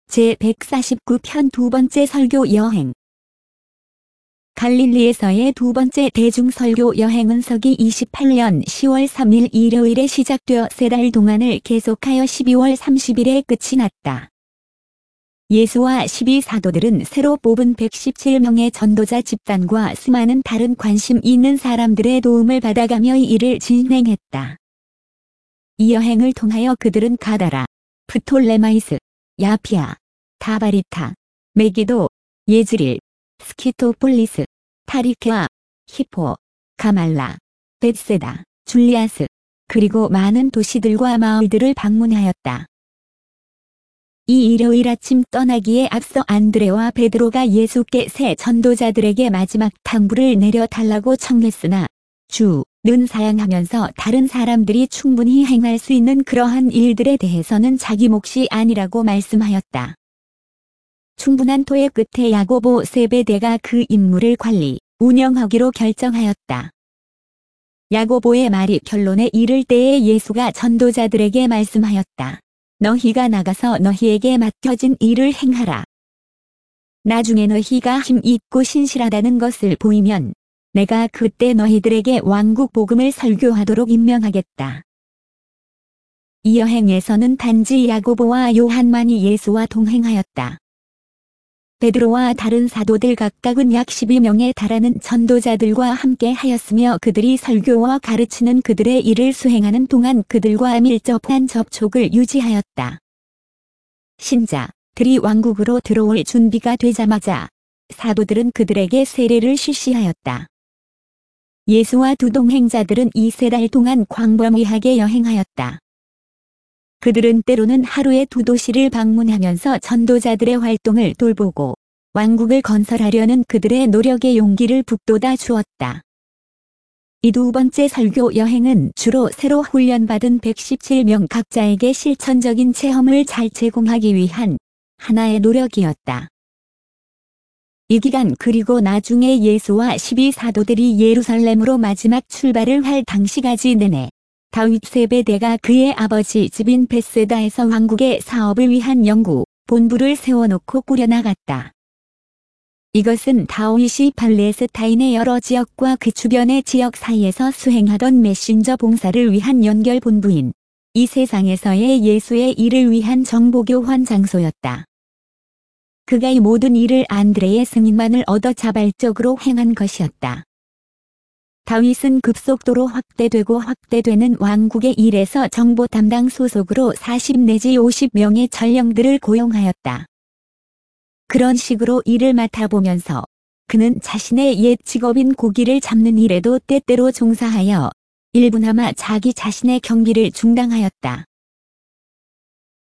제149편 두 번째 설교 여행. 갈릴리에서의 두 번째 대중 설교 여행은 서기 28년 10월 3일 일요일에 시작되어 3달 동안을 계속하여 12월 30일에 끝이 났다. 예수와 12사도들은 새로 뽑은 117명의 전도자 집단과 수많은 다른 관심 있는 사람들의 도움을 받아가며 이 일을 진행했다. 이 여행을 통하여 그들은 가다라, 프톨레마이스, 야피아, 타바리타, 메기도, 예즈릴, 스키토폴리스, 타리케아, 히포, 가말라, 벳세다, 줄리아스, 그리고 많은 도시들과 마을들을 방문하였다. 이 일요일 아침 떠나기에 앞서 안드레와 베드로가 예수께 새 전도자들에게 마지막 탕부를 내려달라고 청했으나 주는 사양하면서 다른 사람들이 충분히 행할 수 있는 그러한 일들에 대해서는 자기 몫이 아니라고 말씀하였다. 충분한 토의 끝에 야고보 세베대가 그 임무를 운영하기로 결정하였다. 야고보의 말이 결론에 이를 때에 예수가 전도자들에게 말씀하였다. 너희가 나가서 너희에게 맡겨진 일을 행하라. 나중에 너희가 힘 있고 신실하다는 것을 보이면 내가 그때 너희들에게 왕국 복음을 설교하도록 임명하겠다. 이 여행에서는 단지 야고보와 요한만이 예수와 동행하였다. 베드로와 다른 사도들 각각은 약 12명에 달하는 전도자들과 함께 하였으며 그들이 설교와 가르치는 그들의 일을 수행하는 동안 그들과 밀접한 접촉을 유지하였다. 신자들이 왕국으로 들어올 준비가 되자마자 사도들은 그들에게 세례를 실시하였다. 예수와 두 동행자들은 이 3달 동안 광범위하게 여행하였다. 그들은 때로는 하루에 2도시를 방문하면서 전도자들의 활동을 돌보고 왕국을 건설하려는 그들의 노력에 용기를 북돋아 주었다. 이 두 번째 설교 여행은 주로 새로 훈련받은 117명 각자에게 실천적인 체험을 잘 제공하기 위한 하나의 노력이었다. 이 기간 그리고 나중에 예수와 12사도들이 예루살렘으로 마지막 출발을 할 당시까지 내내 다윗 세베대가 그의 아버지 집인 벳세다에서 왕국의 사업을 위한 연구 본부를 세워놓고 꾸려나갔다. 이것은 다윗이 팔레스타인의 여러 지역과 그 주변의 지역 사이에서 수행하던 메신저 봉사를 위한 연결 본부인 이 세상에서의 예수의 일을 위한 정보교환 장소였다. 그가 이 모든 일을 안드레의 승인만을 얻어 자발적으로 행한 것이었다. 다윗은 급속도로 확대되는 왕국의 일에서 정보 담당 소속으로 40 내지 50명의 전령들을 고용하였다. 그런 식으로 일을 맡아보면서 그는 자신의 옛 직업인 고기를 잡는 일에도 때때로 종사하여 일부나마 자기 자신의 경비를 중당하였다.